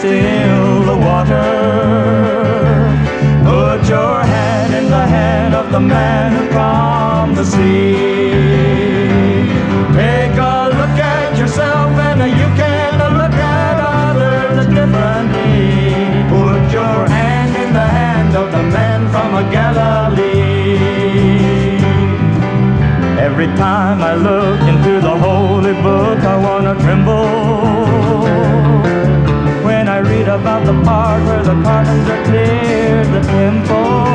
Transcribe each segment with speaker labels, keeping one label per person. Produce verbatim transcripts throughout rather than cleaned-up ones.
Speaker 1: still the water. Put your hand in the hand of the man who calmed the sea. Take a look at yourself and you can look at others differently. Put your hand in the hand of the man from Galilee. Every time I look into the holy book, I wanna tremble when I read about the part where the carpenter cleared the temple.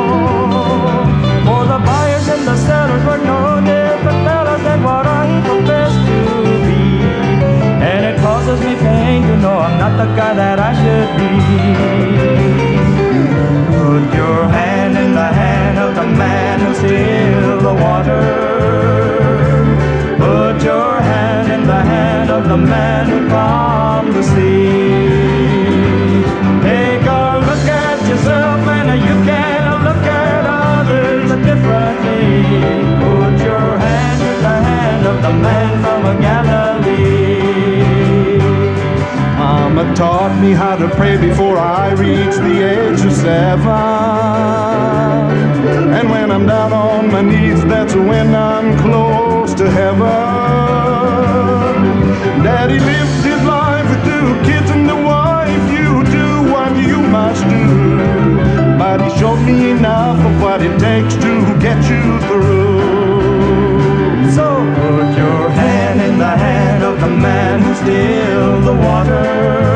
Speaker 1: For the buyers and the sellers were no different fellows than what I professed to be. And it causes me pain to know I'm not the guy that I should be. Put your hand in the hand of the man who stilled the water. Put your hand in the hand of the man who calmed the sea. Take a look at yourself and you can look at others differently. Put your hand in the hand of the man from Galilee.
Speaker 2: Mama taught me how to pray before I reached the age of seven. And when I'm down on my knees, that's when I'm close to heaven. Daddy lived his life with two kids and a wife. You do what you must do, but he showed me enough of what it takes to get you through.
Speaker 1: So put your hand in the hand of the man who stilled the water.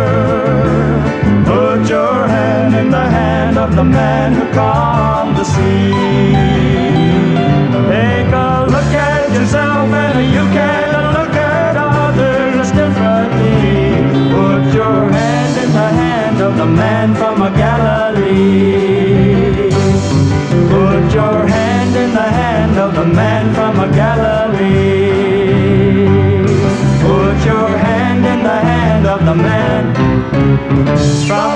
Speaker 1: Put your hand in the hand of the man who calmed the sea. Take a look at yourself and you can look at others differently. Put your hand in the hand of the man from Galilee. Put your hand in the hand of the man from Galilee. Put your hand in the hand of the man from